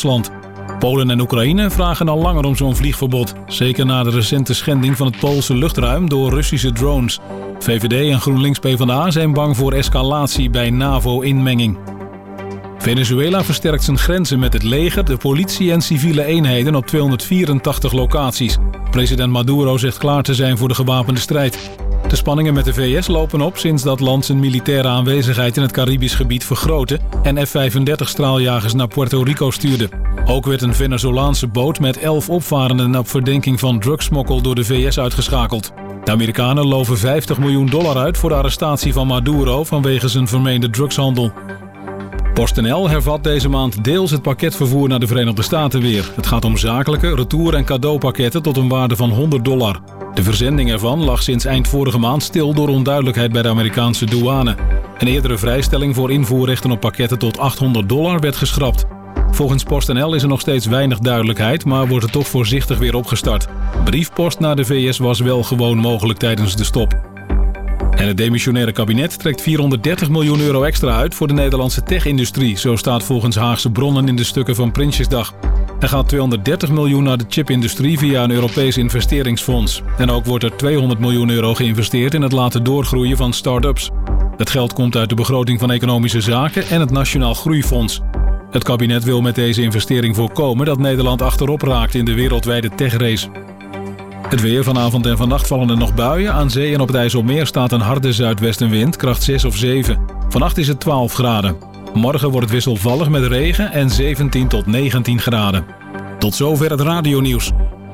Rusland. Polen en Oekraïne vragen al langer om zo'n vliegverbod. Zeker na de recente schending van het Poolse luchtruim door Russische drones. VVD en GroenLinks PvdA zijn bang voor escalatie bij NAVO-inmenging. Venezuela versterkt zijn grenzen met het leger, de politie en civiele eenheden op 284 locaties. President Maduro zegt klaar te zijn voor de gewapende strijd. De spanningen met de VS lopen op sinds dat land zijn militaire aanwezigheid in het Caribisch gebied vergrootte en F-35-straaljagers naar Puerto Rico stuurde. Ook werd een Venezolaanse boot met 11 opvarenden op verdenking van drugsmokkel door de VS uitgeschakeld. De Amerikanen loven $50 miljoen uit voor de arrestatie van Maduro vanwege zijn vermeende drugshandel. PostNL hervat deze maand deels het pakketvervoer naar de Verenigde Staten weer. Het gaat om zakelijke, retour- en cadeaupakketten tot een waarde van $100. De verzending ervan lag sinds eind vorige maand stil door onduidelijkheid bij de Amerikaanse douane. Een eerdere vrijstelling voor invoerrechten op pakketten tot $800 werd geschrapt. Volgens PostNL is er nog steeds weinig duidelijkheid, maar wordt het toch voorzichtig weer opgestart. Briefpost naar de VS was wel gewoon mogelijk tijdens de stop. En het demissionaire kabinet trekt €430 miljoen extra uit voor de Nederlandse tech-industrie. Zo staat volgens Haagse bronnen in de stukken van Prinsjesdag. Er gaat €230 miljoen naar de chipindustrie via een Europees investeringsfonds. En ook wordt er €200 miljoen geïnvesteerd in het laten doorgroeien van start-ups. Het geld komt uit de begroting van Economische Zaken en het Nationaal Groeifonds. Het kabinet wil met deze investering voorkomen dat Nederland achterop raakt in de wereldwijde techrace. Het weer. Vanavond en vannacht vallen er nog buien. Aan zee en op het IJsselmeer staat een harde zuidwestenwind, kracht 6 of 7. Vannacht is het 12 graden. Morgen wordt het wisselvallig met regen en 17 tot 19 graden. Tot zover het radionieuws.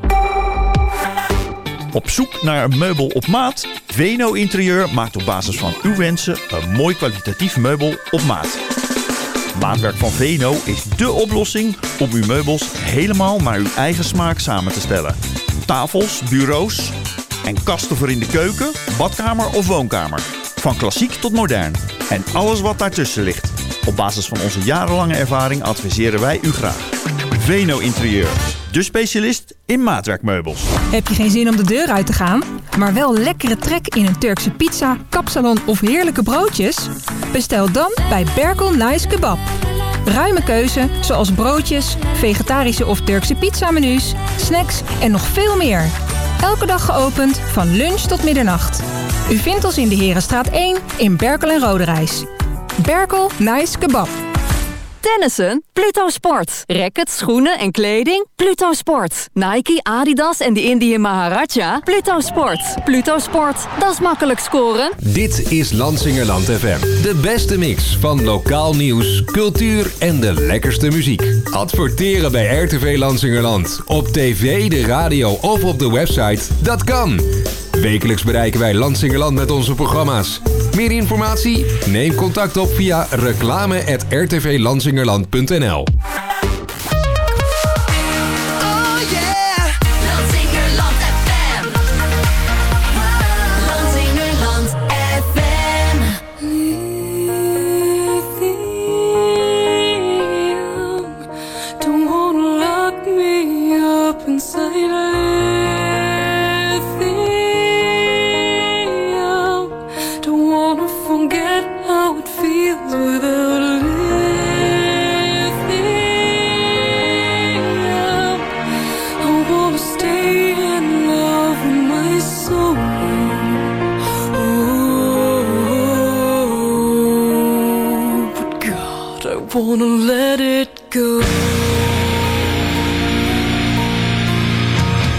Op zoek naar een meubel op maat? Veno Interieur maakt op basis van uw wensen een mooi kwalitatief meubel op maat. Maatwerk van Veno is dé oplossing om uw meubels helemaal naar uw eigen smaak samen te stellen. Tafels, bureaus en kasten voor in de keuken, badkamer of woonkamer. Van klassiek tot modern. En alles wat daartussen ligt. Op basis van onze jarenlange ervaring adviseren wij u graag. Veno Interieur. De specialist in maatwerkmeubels. Heb je geen zin om de deur uit te gaan, maar wel lekkere trek in een Turkse pizza, kapsalon of heerlijke broodjes? Bestel dan bij Berkel Nice Kebab. Ruime keuze, zoals broodjes, vegetarische of Turkse pizzamenu's, snacks en nog veel meer. Elke dag geopend van lunch tot middernacht. U vindt ons in de Herenstraat 1 in Berkel en Roderijs. Berkel Nice Kebab. Tennissen? Pluto Sport. Rackets, schoenen en kleding? Pluto Sport. Nike, Adidas en de Indian Maharaja? Pluto Sport. Pluto Sport, dat is makkelijk scoren. Dit is Lansingerland FM. De beste mix van lokaal nieuws, cultuur en de lekkerste muziek. Adverteren bij RTV Lansingerland. Op tv, de radio of op de website? Dat kan. Wekelijks bereiken wij Lansingerland met onze programma's. Meer informatie? Neem contact op via reclame@rtvlansingerland.nl. Wanna let it go.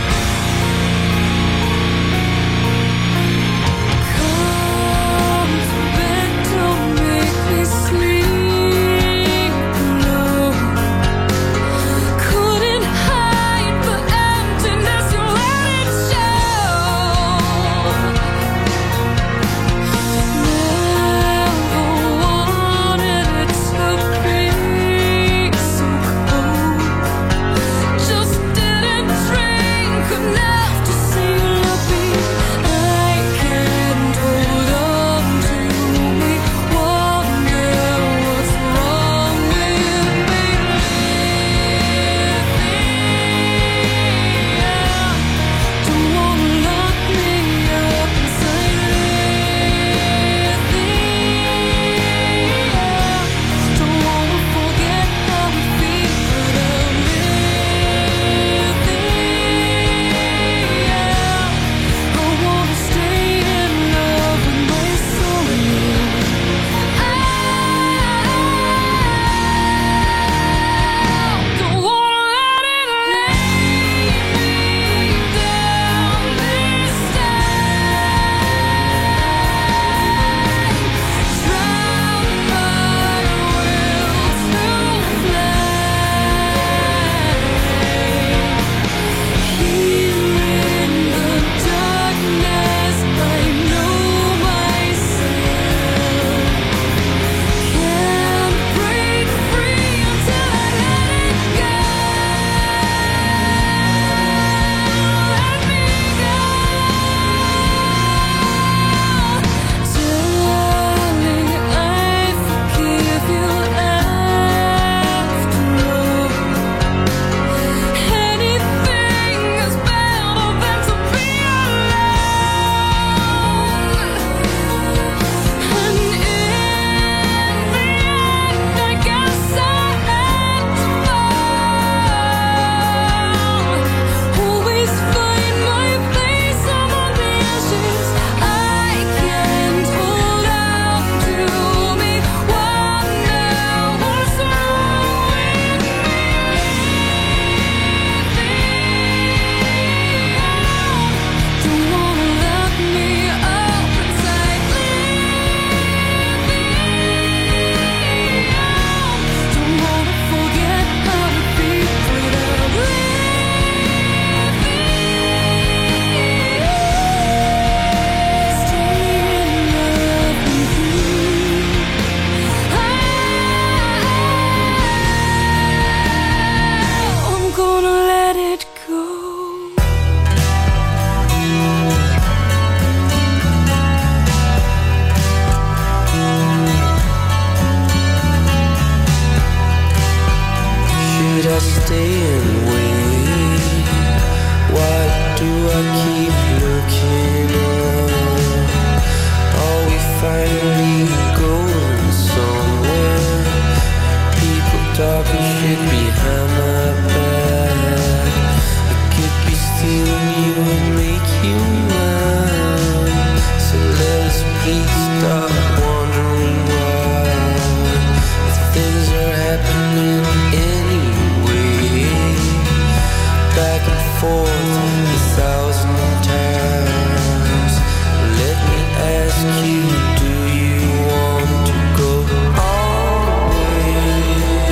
stay and wait? Why do I keep looking up? Are we finally going somewhere? People talking shit behind my back. I could be stealing you and make you mine. So let's please stop wondering why. If things are happening anyway, back and forth 1,000 times. Let me ask you, do you want to go all the way?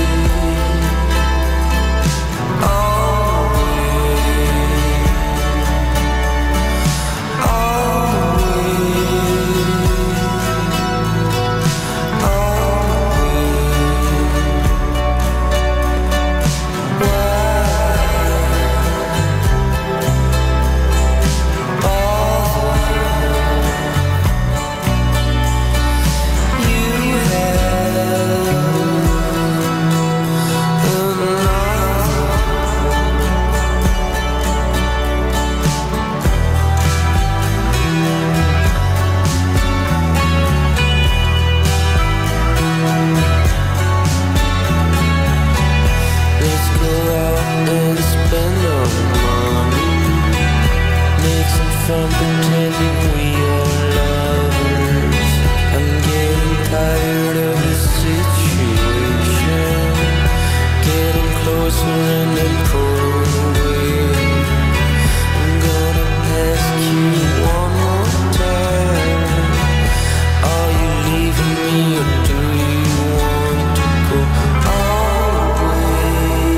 All the way. All the way. All the way. Why? Let's go out and spend our money. Make some fun pretending we are lovers. I'm getting tired of the situation. Getting closer and then pulling away. I'm gonna ask you one more time. Are you leaving me or do you want to go all the way?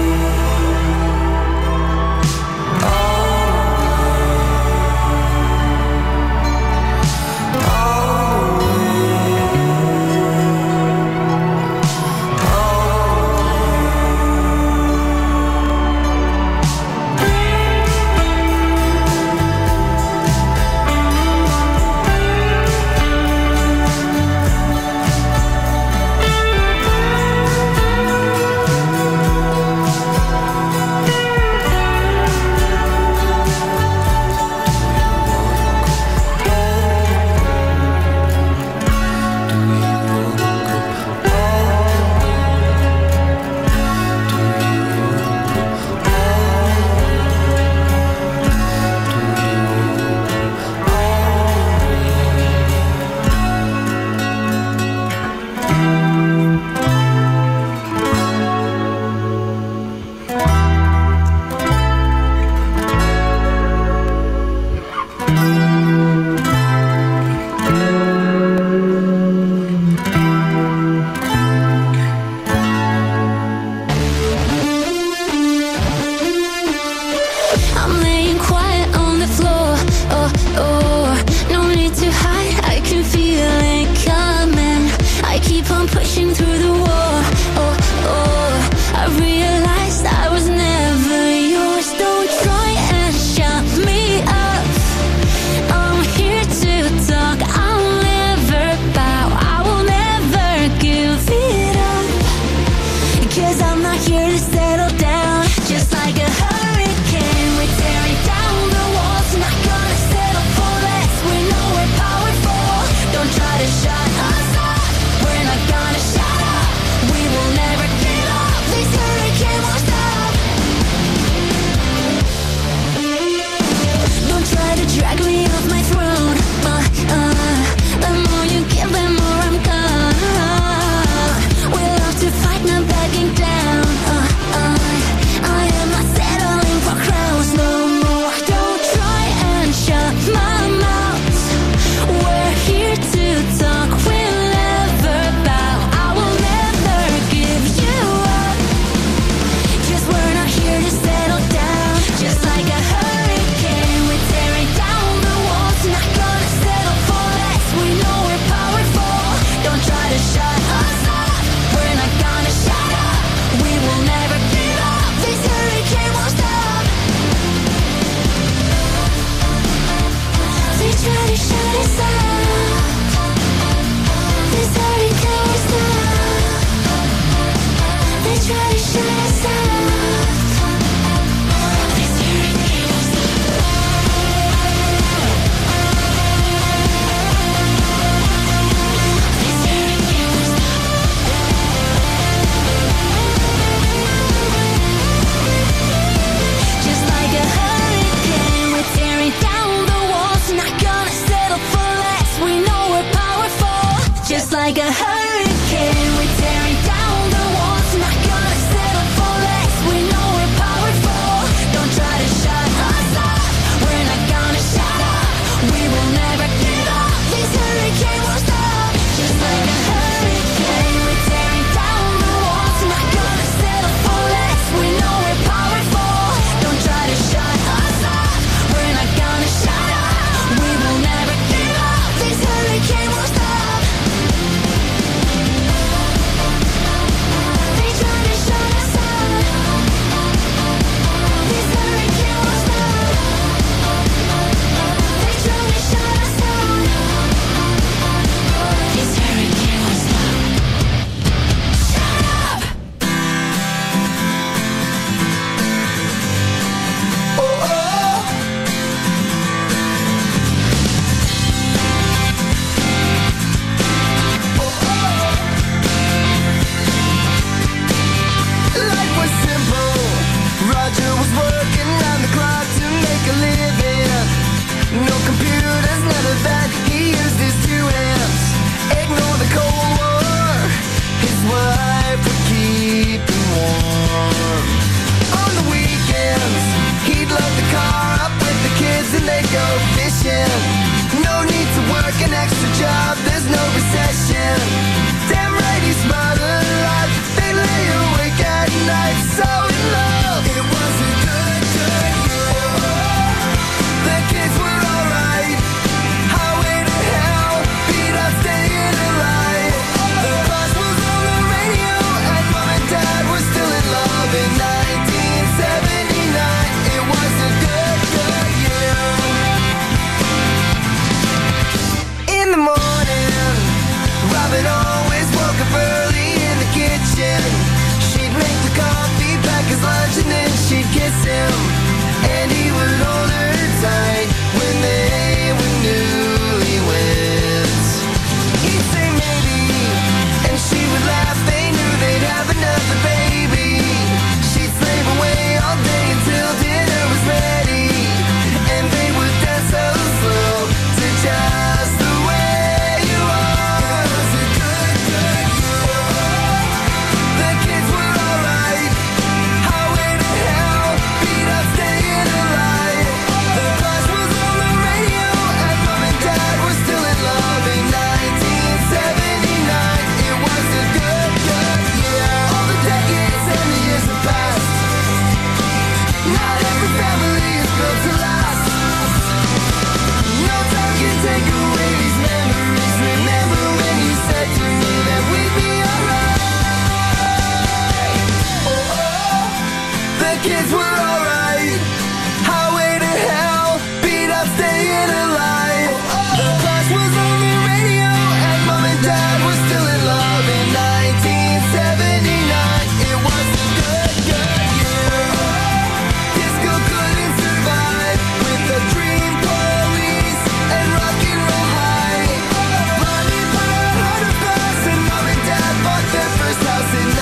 kids were alright. Highway to hell, beat up staying alive. The clash was on the radio and mom and dad were still in love in 1979. It was a good year. Disco couldn't survive with the Dream Police and rock and roll high. Blondie Park, Hunter Pass, and mom and dad bought their first house in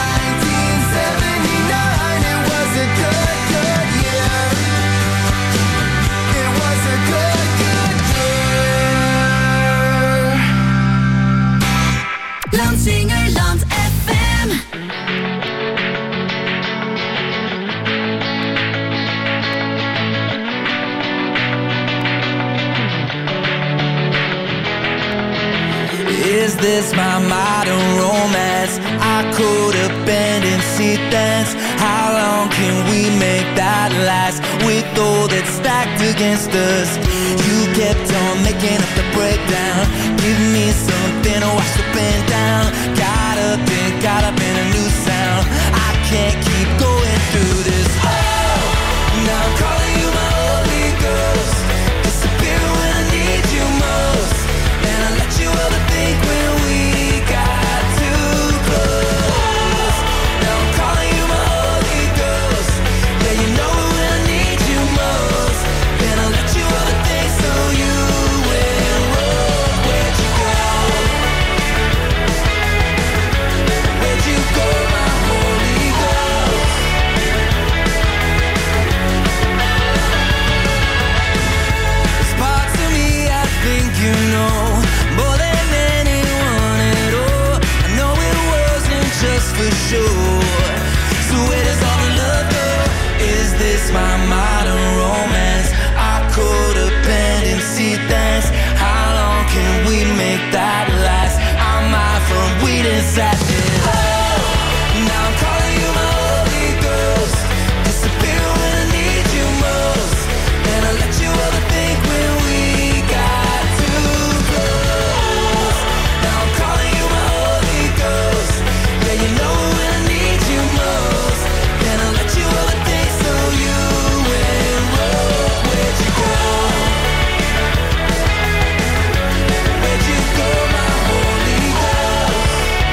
1979. It was a good year. It was a good year. Landsingerland FM. Is this my modern romance? I could abandon seat dance. How long can we make that last? With all that's stacked against us, you kept on making up the breakdown. Give me something to wash the pen down. Got up in a new sound. I can't keep going through this. Oh, now I'm calling you my holy ghost. Disappear when I need you most. And I let you overthink when we got too close. Now I'm calling you my holy ghost. Yeah, you know when I need you most. Then I let you overthink so you went rogue. Where'd you go? Where'd you go, my holy ghost? There's parts of me I think you know more than anyone at all. I know it wasn't just for sure. So where does all the love go? Is this my modern romance? I could abandon seat dance. How long can we make that last? I'm out from weed and sadness. Oh, now I'm calling you my holy ghost. Disappear when I need you most. And I let you overthink when we got too close. Now I'm calling you my holy ghost. Yeah, you know when I need you most. Then I let you overthink so you went rogue. Where'd you go? Where'd you go, my holy ghost?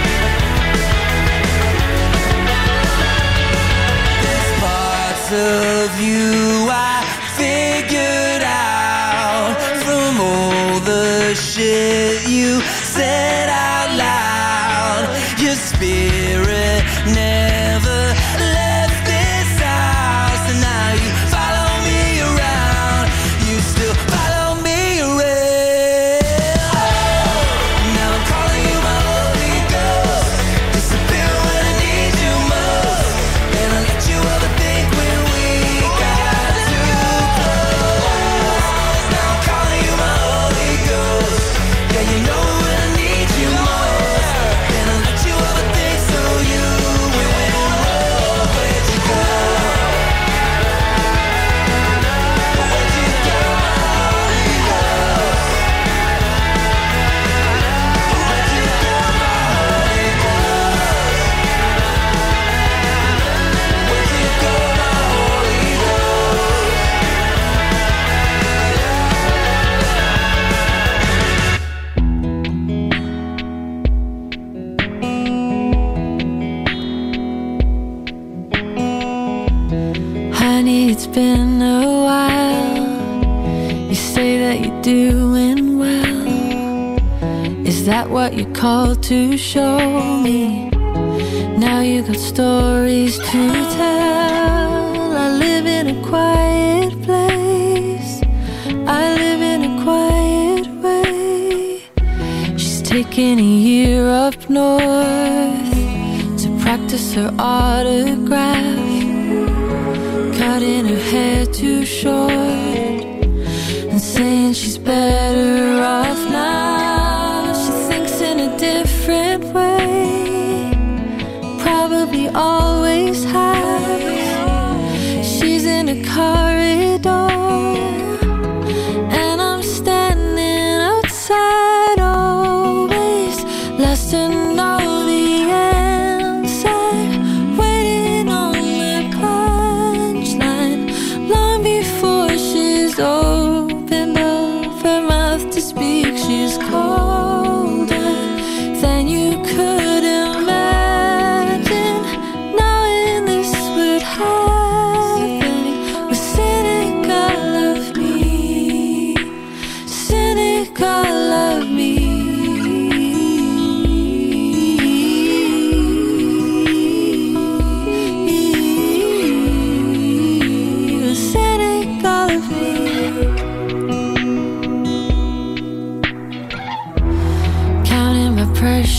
There's parts of you I figured out from all the shit you said out loud. Your spirit never left this house, and now you follow me around. You still follow me around. Now I'm calling you my holy ghost. Disappear when I need you most. And I let you overthink when we got too close. Now I'm calling you my holy ghost. Yeah, you know when I need you most. And I let you overthink so you went rogue. Where'd you go? Where'd you go, my holy ghost? Where'd you go, my holy ghost? Where'd you go, my holy Honey, it's been a while. You say that you're doing well. Is that what you call to show me? Now you got stories to tell. I live in a quiet place. I live in a quiet way. She's taking a year up north to practice her autograph. Cutting her hair too short and saying she's better off now. She thinks in a different way, probably always has. She's in a corridor and I'm standing outside, always lost to know the answer, waiting on the contract.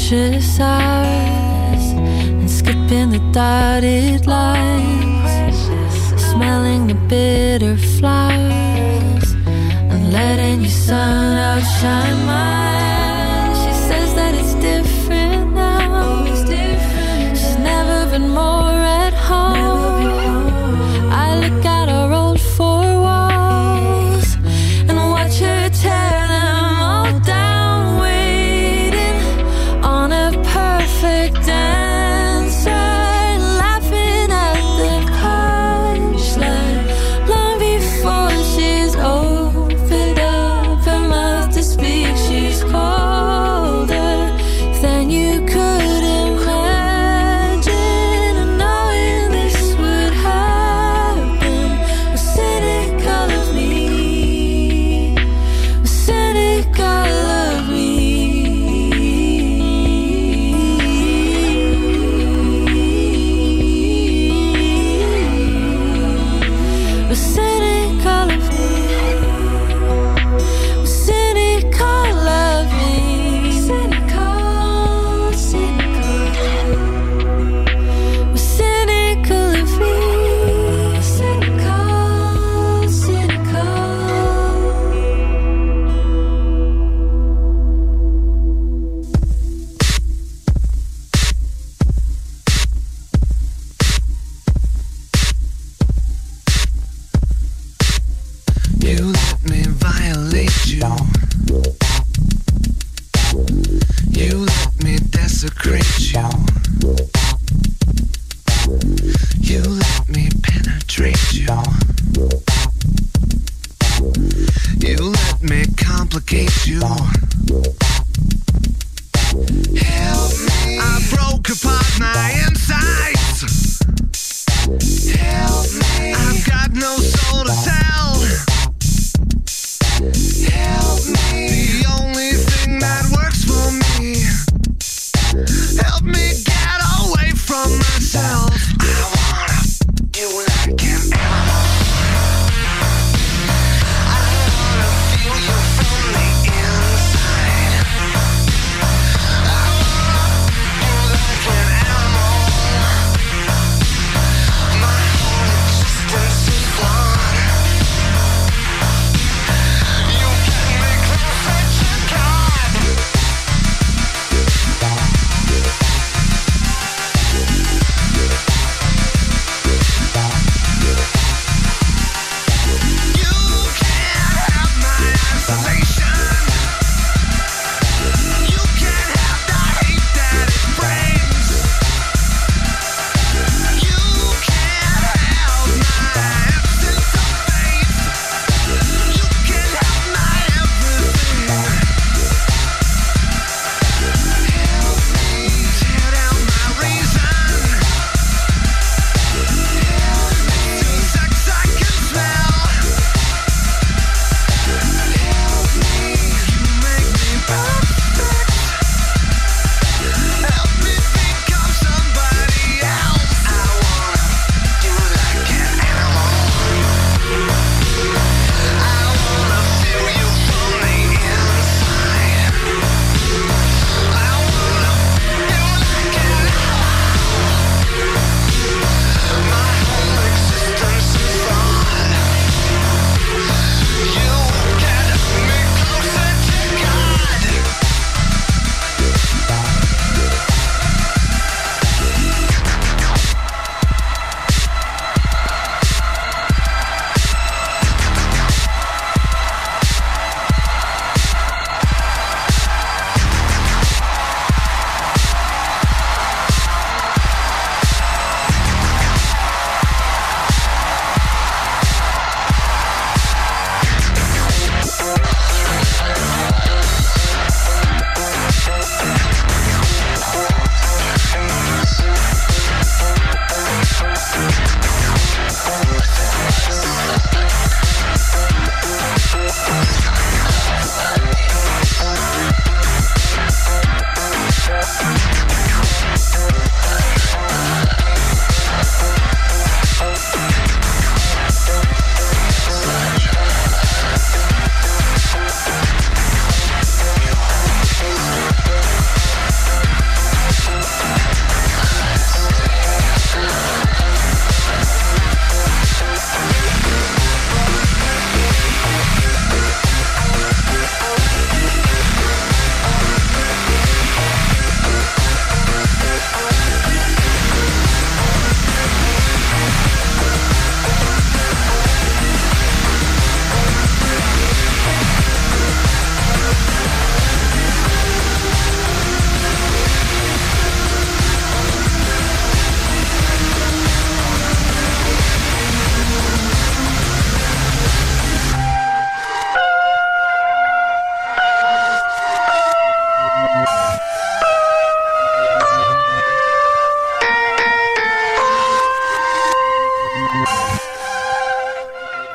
precious hours and skipping the dotted lines, smelling the bitter flowers and letting your sun outshine mine. She says that it's different now. She's never been more at home. I look at our old four walls and watch her tear them all down, waiting on a perfect answer, laughing at the punchline long before she's opened up her mouth to speak. She's colder than you could imagine, and knowing this would happen was cynical of me, was cynical of me, was cynical of me, was cynical of me, cynical, cynical, was cynical of me, cynical, cynical. You let me violate you. You let me desecrate you. You let me penetrate you. You let me complicate you. Help me. I broke apart my insides. Help me. I've got no soul to tell. Help me. The only thing that works for me. Help me get away from myself. I wanna you like an animal. I wanna feel you from the inside.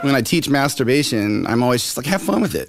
when I teach masturbation, I'm always just like, have fun with it.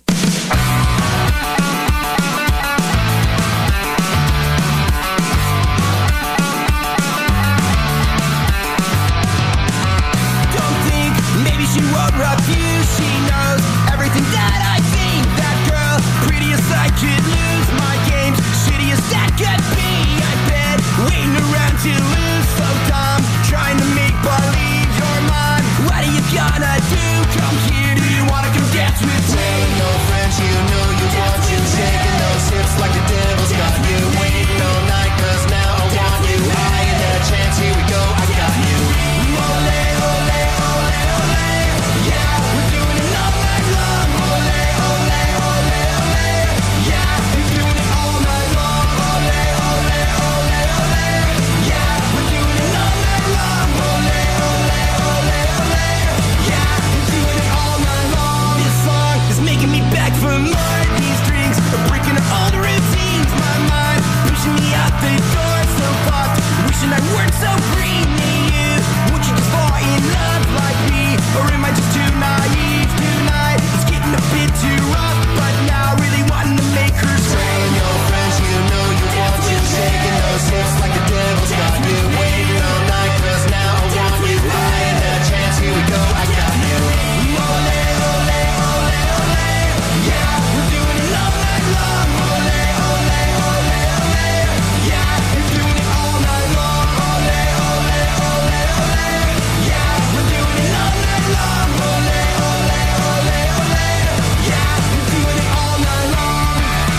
Don't think maybe she won't refuse. She knows everything that I think. That girl, prettiest I could lose. My game's shittiest that could be. I bet waiting around to lose. So dumb, trying to make believe you're mine. What are you gonna do? Come here, do you wanna come dance with me? Telling no friends you know you want to. Shaking those hips like the devil's got you. Waiting all night cause now I want you. Eyeing that chance, here we go, I got you. Ole, ole, ole, ole. Yeah, we're doing it all night long. Ole, ole, ole, ole. Yeah, we're doing it all night long. Ole, ole, ole, ole. Yeah, we're doing it all night long. Ole, ole, ole, ole. Yeah, we're doing it all night long. This song is making me beg for more. These drinks are breaking up all the routines. My mind pushing me out the door. So fucked, wishing I weren't so free. Me, you, would you just fall in love like me? Or am I just too naive tonight? It's getting a bit too rough, but now really wanting to make her Telling scream. your friends you know you want to. Shaking those hips like the devil's got you. Waiting all night cause now I want you. Eyeing that chance, here we go, I got you. Ole, ole, ole, ole. Yeah, we're doing it all night long. Ole, ole, ole, ole. Yeah, we're doing it all night long. Ole, ole, ole, ole. Yeah, we're doing it all night long. Ole, ole, ole, ole. Yeah, we're doing it all night long.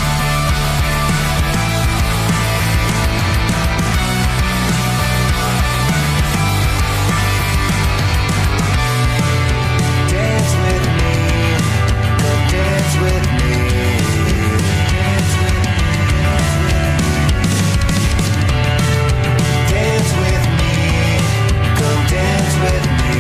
Dance with me, come dance with me. Dance with me, come dance with me.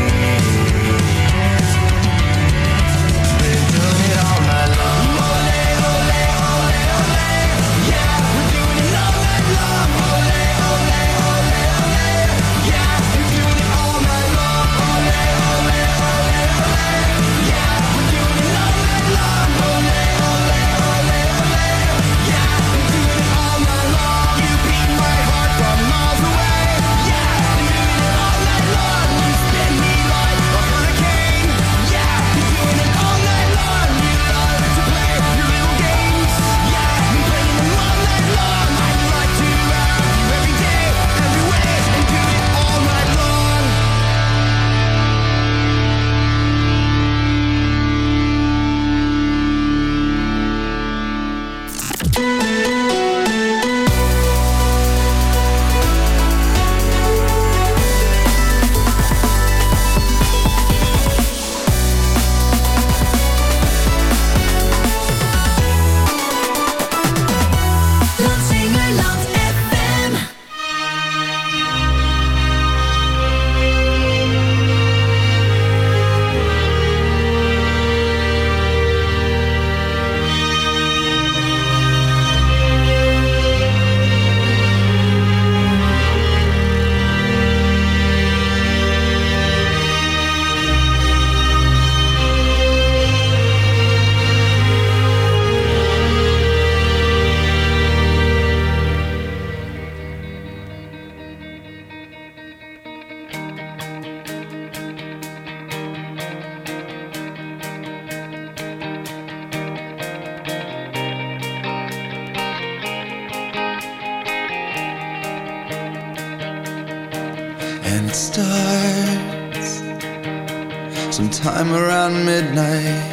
We're doing it all night long. Ole, ole, ole, ole. Yeah, we're doing it all night long. Ole, ole, ole, ole. Yeah, we're doing it all night long. Ole, ole, ole, ole. Yeah, we're doing it all night long. Ole, ole, ole, ole. Yeah, we're doing it all night long. You beat my heart from miles away. Yeah, we're doing it all night long. You spin me like a hurricane. Yeah, we're doing it all night long. You love to play your little games. Yeah, we're playing them all night long. I'd like to have you every day, every way, and do it all night long. Lansingerland FM. And it starts sometime around midnight,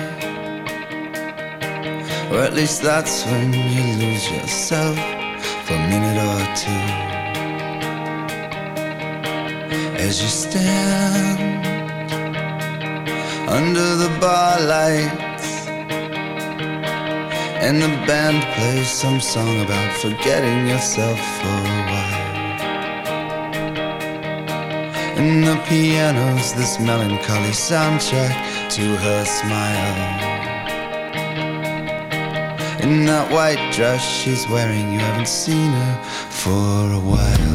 or at least that's when you lose yourself for a minute or two. As you stand under the bar lights and the band plays some song about forgetting yourself for a while. And the piano's this melancholy soundtrack to her smile. In that white dress she's wearing, you haven't seen her for a while.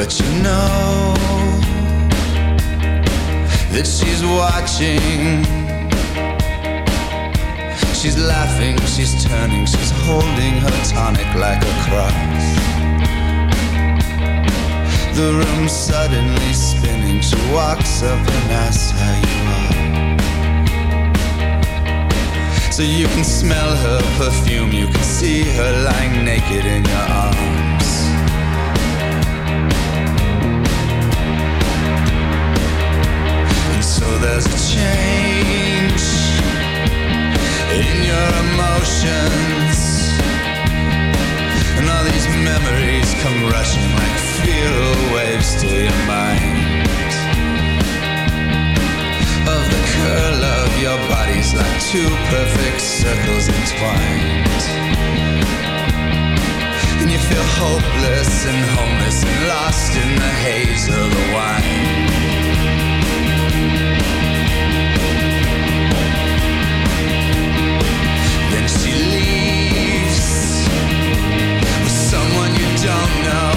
But you know that she's watching. She's laughing, she's turning, she's holding her tonic like a cross. The room's suddenly spinning. She walks up and asks how you are. So you can smell her perfume, you can see her lying naked in your arms. And so there's a change in your emotions, and all these memories come rushing like feral waves to your mind. Of the curl of your bodies like two perfect circles entwined. And you feel hopeless and homeless and lost in the haze of the wine. Then she leaves with someone you don't know,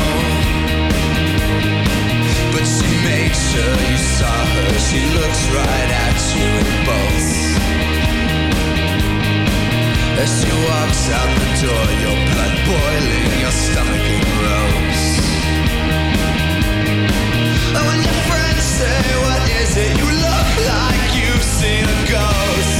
but she made sure you saw her. She looks right at you in both. As she walks out the door, your blood boiling, your stomach in rows. And when your friends say, what is it? You look like you've seen a ghost.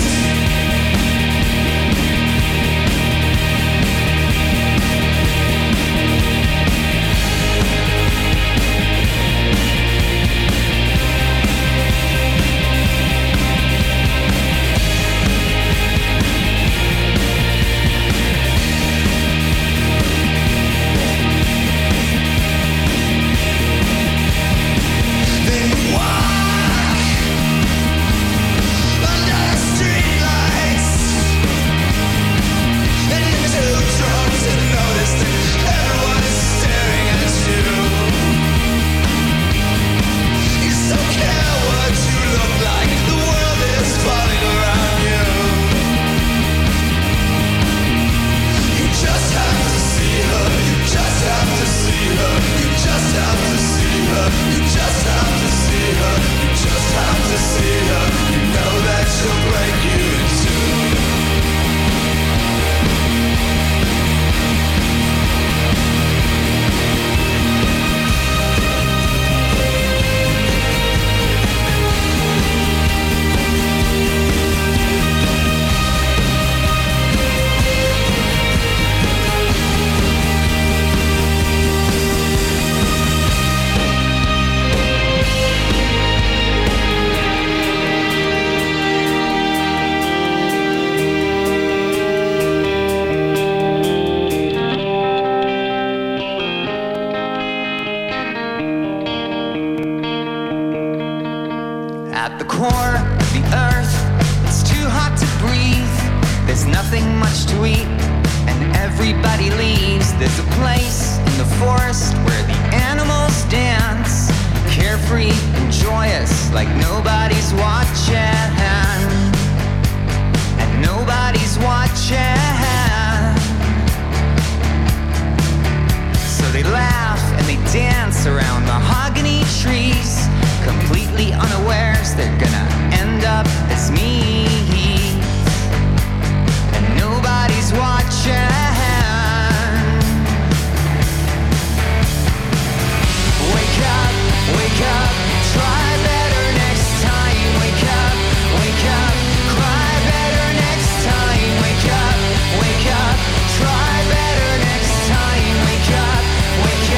Wake up, try better next time. Wake up,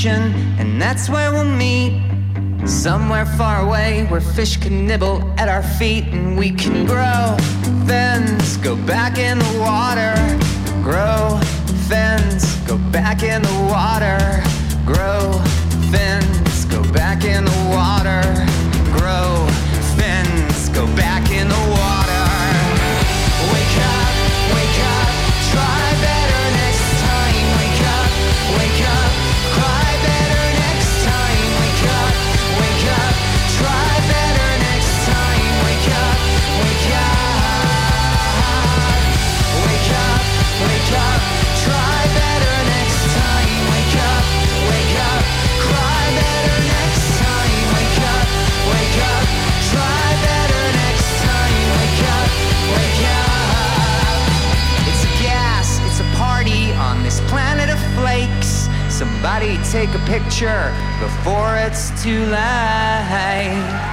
ocean, and that's where we'll meet. Somewhere far away where fish can nibble at our feet, and we can grow fins, go back in the water. Grow fins, go back in the water. Grow fins, go back in the water. Grow fins, go back in the water. Wake up, try better next time. Wake up, cry better next time. Wake up, try better next time. Wake up, try better next time. Wake up, cry better next time. Wake up, try better next time. Wake up. It's a gas, it's a party on this planet of flakes. Somebody take a picture before it's too late.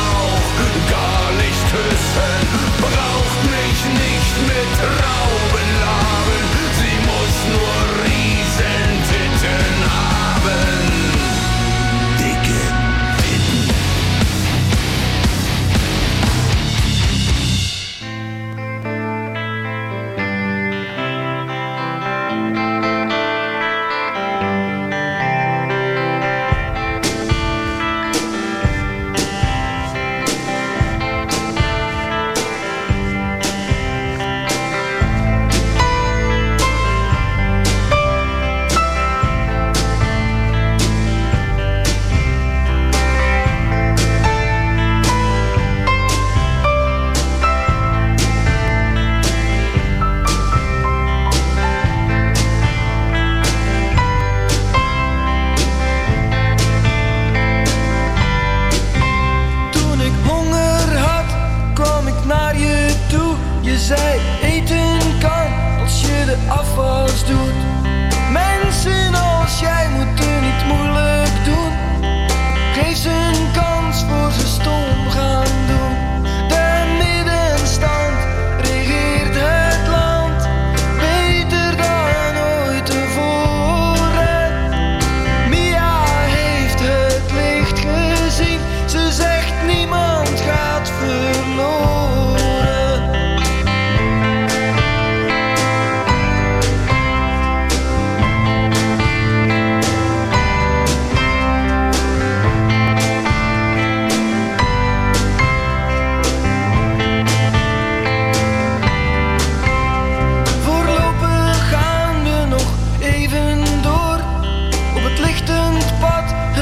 Braucht mich nicht mit Rauben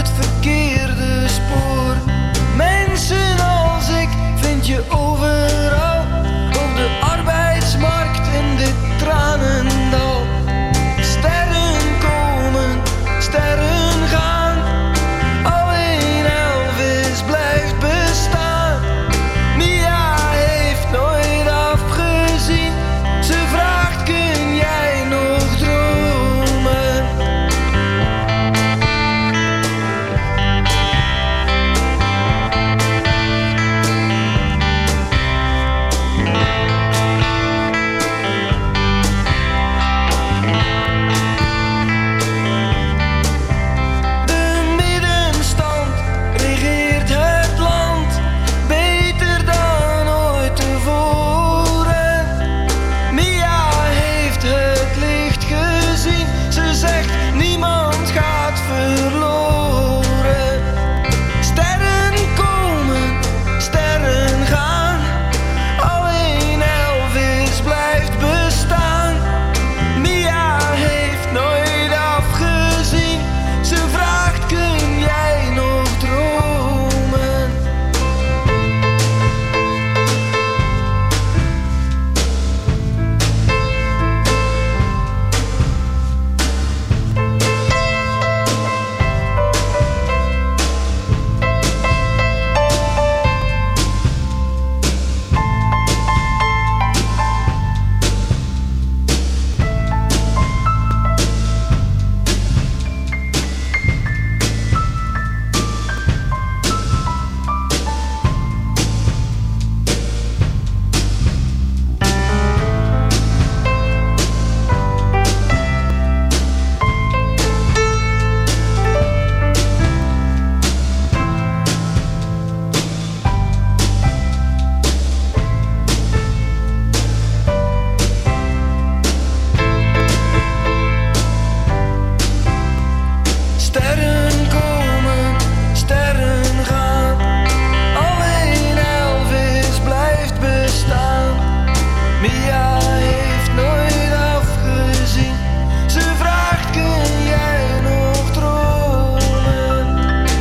het verkeerde spoor. Mensen als ik vind je overal, op de arbeidsmarkt in dit tranendal. Sterren komen, sterren gaan, alleen Elvis blijft bestaan. Mia heeft nooit afgezien, ze vraagt kun jij nog dromen? De middenstand regeert het land, beter dan ooit tevoren. Mia heeft het licht gezien, ze zegt niemand gaat verloren. Sterren komen, sterren gaan, alleen Elvis blijft bestaan. Mia heeft nooit afgezien, ze vraagt kun jij nog dromen? Sterren komen, sterren gaan, alleen Elvis blijft bestaan. Mia heeft nooit afgezien, ze vraagt kun jij nog dromen?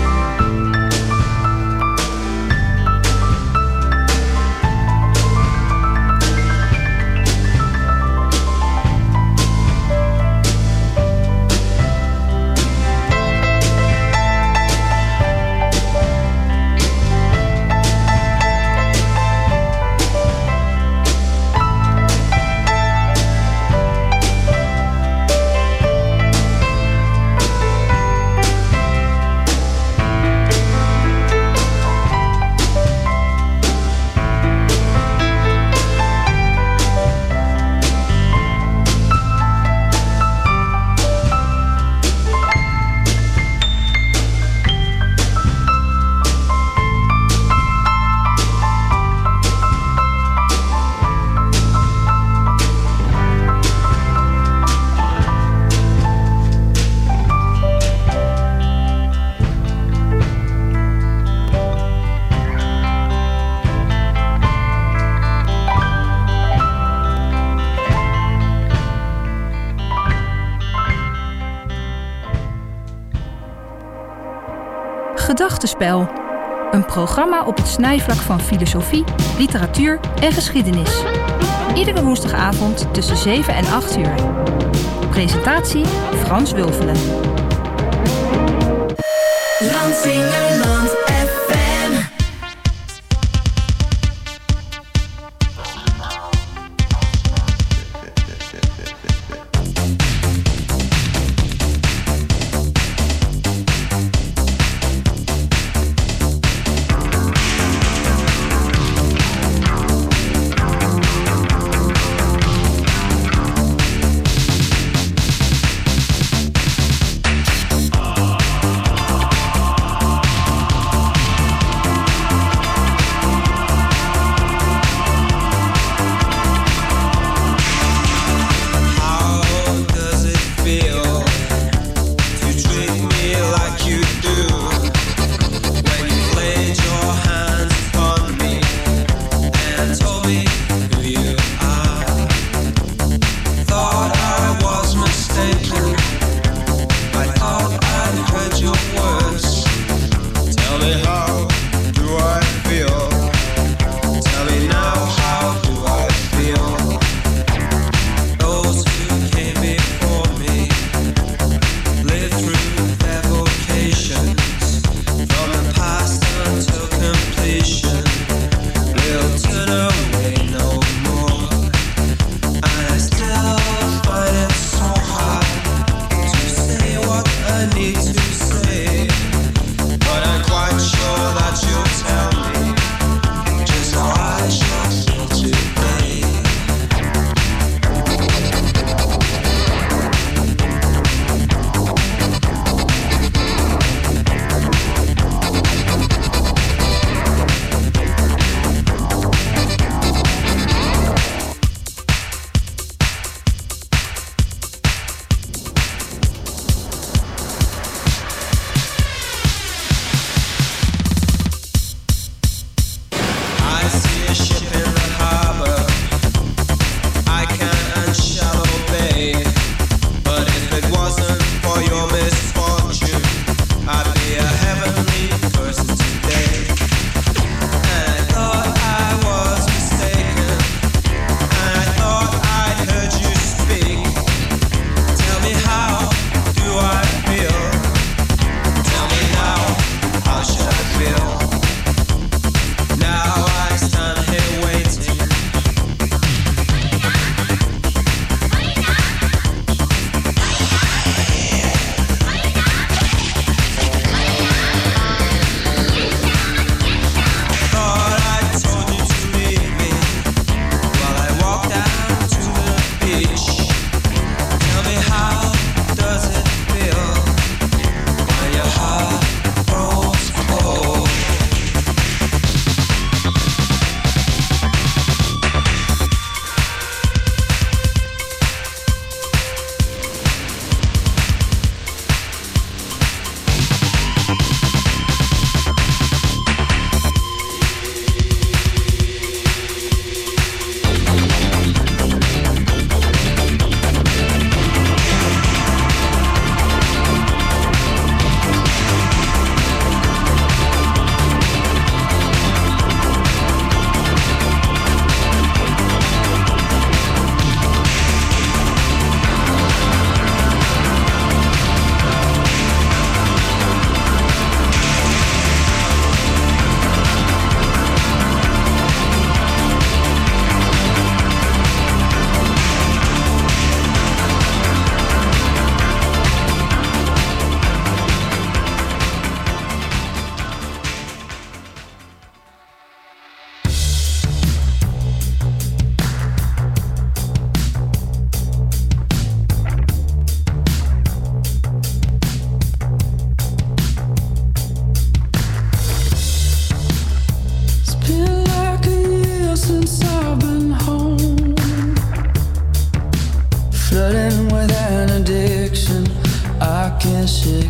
Gedachtenspel. Een programma op het snijvlak van filosofie, literatuur en geschiedenis. Iedere woensdagavond tussen 7 en 8 uur. Presentatie Frans Wulfelen. Landsingerland FM.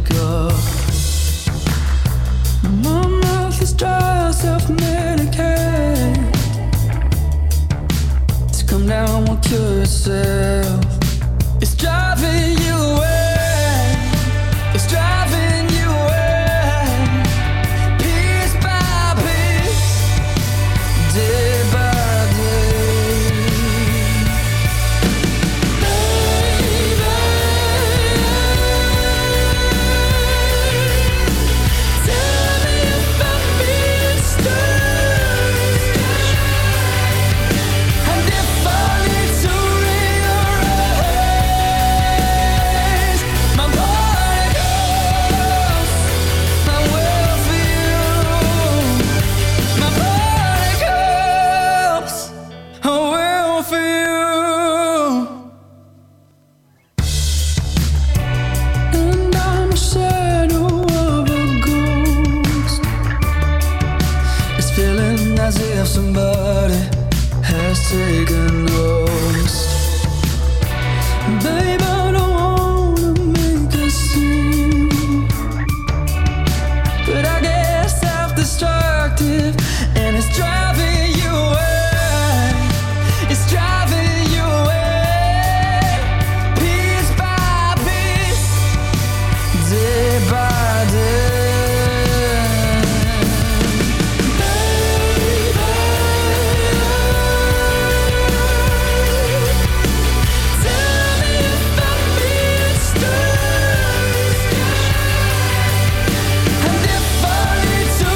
wake up. My mouth is dry, self-medicate. Just come down, won't cure yourself. It's driving you away. It's driving you away. Piece by piece, day by day. Baby, tell me if I'm being strange, and if I need to rearrange my particles, I will for you. My particles, I will for you. And I'm a shadow of a ghost. It's feeling as if somebody has taken host. Babe, I don't wanna make a scene, but I get self-destructive, and it's driving you away. It's driving you away. Piece by piece, day by day. Baby, tell me if I'm being strange, and if I need to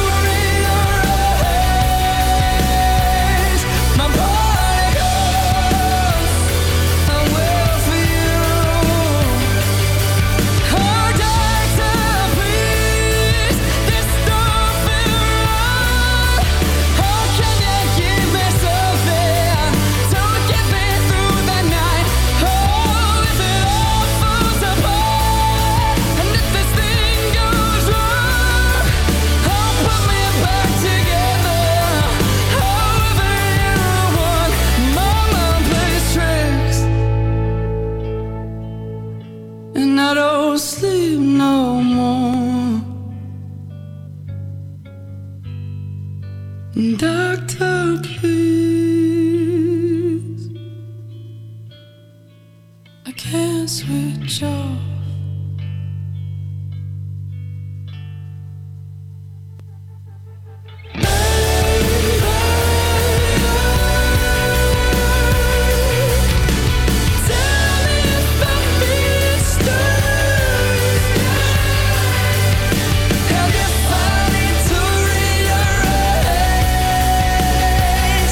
rearrange my particles, I will for you. Oh, doctor, please, there's nothing wrong. Oh, can you give me something to get me through the night? Oh, if it all falls apart, and if this thing goes wrong, oh, put me back together. However you want. Mama plays tricks, and I don't sleep no more. Doctor, please, I can't switch off. Tell me if I'm being strange, and if I need to rearrange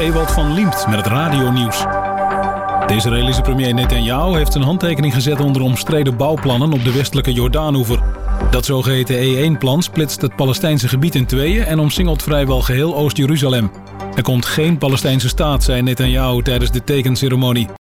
Ewald van Liemt met het radionieuws. De Israëlische premier Netanyahu heeft zijn handtekening gezet onder omstreden bouwplannen op de westelijke Jordaanoever. Dat zogeheten E1-plan splitst het Palestijnse gebied in tweeën en omsingelt vrijwel geheel Oost-Jeruzalem. Er komt geen Palestijnse staat, zei Netanyahu tijdens de tekenceremonie.